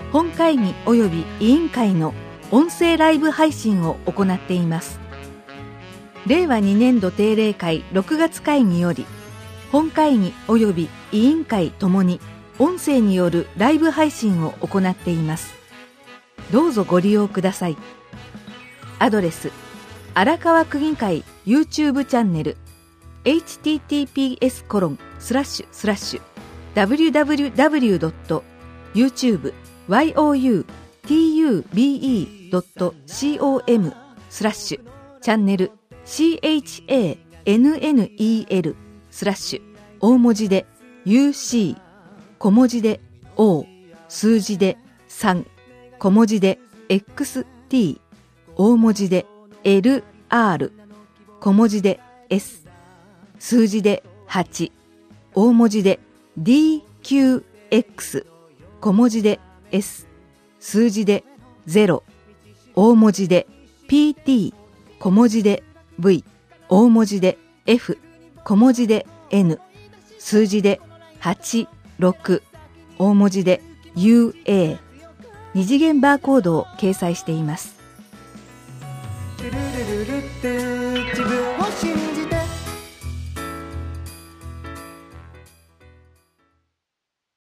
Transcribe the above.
本会議及び委員会の音声ライブ配信を行っています。令和2年度定例会6月会議より、本会議及び委員会ともに音声によるライブ配信を行っています。どうぞご利用ください。アドレス、荒川区議会 YouTube チャンネル https://www.youtube.com/channel CHANNEL 大文字で UC 小文字で O 数字で3小文字で XT 大文字で LR 小文字で S 数字で8大文字で DQX 小文字で S 数字で0大文字で PT 小文字で V 大文字で F 小文字で N 数字で86大文字で UA 二次元バーコードを掲載しています。 自分発信